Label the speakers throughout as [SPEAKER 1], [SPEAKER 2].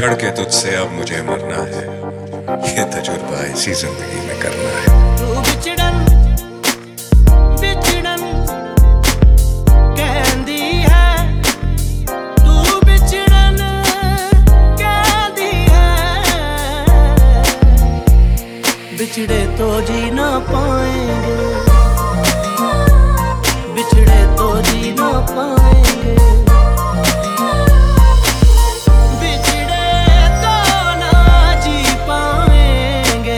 [SPEAKER 1] बिछड़ के तुझसे अब मुझे मरना है, ये तजुर्बा इसी जिंदगी में करना है।
[SPEAKER 2] तू बिछड़न बिछड़न कहंदी है, तू बिछड़न कहंदी है, बिछड़े तो जी ना पाएंगे, बिछड़े तो जी ना पाएंगे, बिछड़े तो ना जी पाएंगे,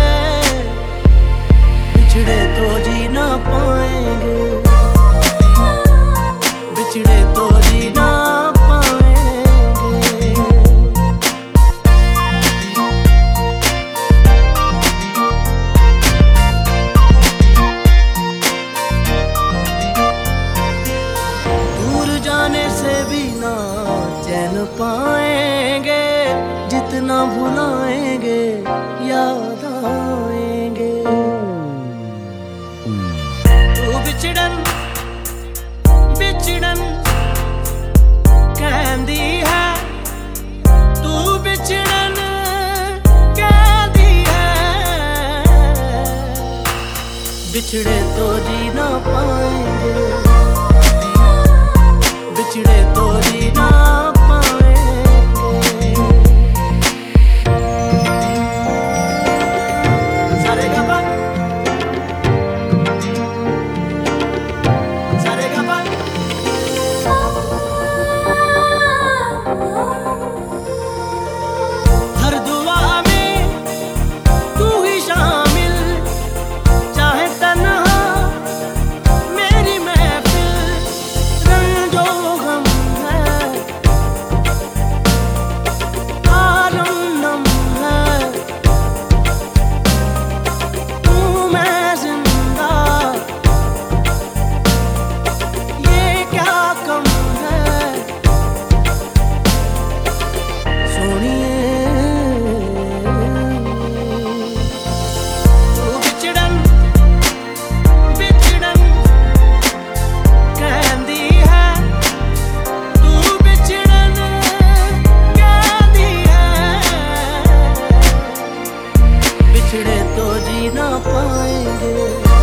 [SPEAKER 2] बिछड़े तो जी ना पाएंगे, बिछड़े तो जी ना पाएंगे। दूर जाने से भी ना चैन पाएंगे, जितना भुलाएंगे याद आएंगे। तू बिछड़न बिछड़न कहंदी है, तू बिछड़न कहंदी है, बिछड़े तो जी ना पाएंगे, बिछड़े तो जी ना पाएंगे। सारे गा पा, सारे गा पा। हर दुआ में तू ही शामिल, चाहे तन्हा मेरी महफिल, रंजो गम है आलम नम है, तू मैं जिंदा ये क्या कम है, सोनिए तू बिछड़न बिछड़न कहंदी है, तू बिछड़न कहंदी है, बिछड़े तो जी ना पाएंगे,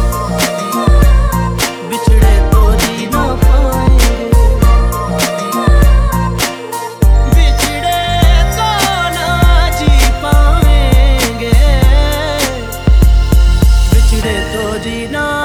[SPEAKER 2] बिछड़े तो जी ना पाएंगे, बिछड़े तो ना जी पाएंगे, बिछड़े तो जी ना